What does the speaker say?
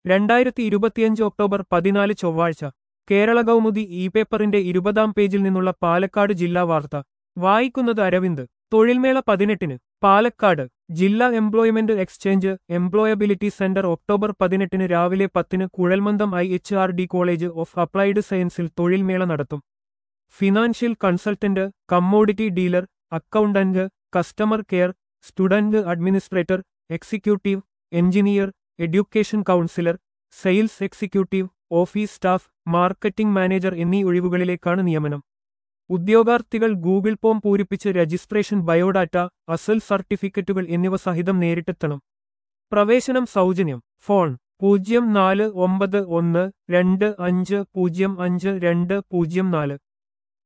2025 October 14 ചൊവ്വാഴ്ച Kerala Kaumudi E പേപ്പറിന്റെ 20-ാം പേജിൽ നിന്നുള്ള പാലക്കാട് ജില്ലാ വാർത്ത വായിക്കുന്നത് അരവിന്ദ്. തൊഴിൽമേള 18-ന് പാലക്കാട് ജില്ലാ employment exchange employability centre October 18-ന് രാവിലെ 10-ന് കുഴൽമന്ദം IHRD കോളേജ് ഓഫ് അപ്ലൈഡ് സയൻസിൽ തൊഴിൽമേള നടത്തും. Financial consultant, commodity dealer, accountant, customer care, student administrator, executive, engineer, education counsellor, sales executive, office staff, marketing manager എന്നീ ഒഴിവുകളിലേക്കാണ് നിയമനം. ഉദ്യോഗാർത്ഥികൾ ഗൂഗിൾ ഫോം പൂരിപ്പിച്ച് രജിസ്ട്രേഷൻ, ബയോഡാറ്റ, അസൽ സർട്ടിഫിക്കറ്റുകൾ എന്നിവ സഹിതം നേരിട്ടെത്തണം. പ്രവേശനം സൗജന്യം. ഫോൺ 049125055204.